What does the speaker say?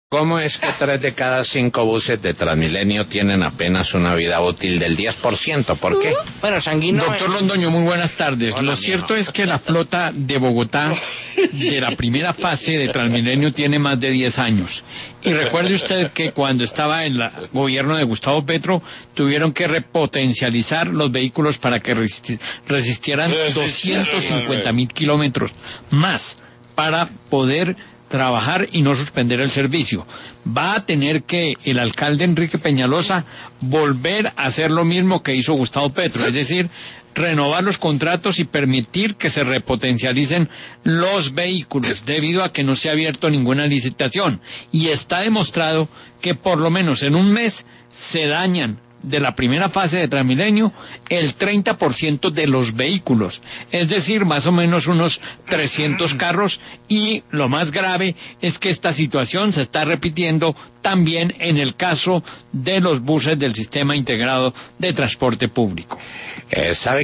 ¿Cómo es que 3 de cada 5 buses de Transmilenio tienen apenas una vida útil del 10%? ¿Por qué? Bueno, Sanguino... Doctor Londoño, muy buenas tardes. Hola, Lo cierto es que la flota de Bogotá de la primera fase de Transmilenio tiene más de 10 años. Y recuerde usted que cuando estaba en el gobierno de Gustavo Petro, tuvieron que repotencializar los vehículos para que resistieran 250.000 kilómetros más para poder trabajar y no suspender el servicio. Va a tener que el alcalde Enrique Peñalosa volver a hacer lo mismo que hizo Gustavo Petro, es decir, renovar los contratos y permitir que se repotencialicen los vehículos, debido a que no se ha abierto ninguna licitación. Y está demostrado que por lo menos en un mes se dañan de la primera fase de Transmilenio el 30% de los vehículos, es decir, más o menos unos 300 carros, y lo más grave es que esta situación se está repitiendo también en el caso de los buses del sistema integrado de transporte público. ¿Sabe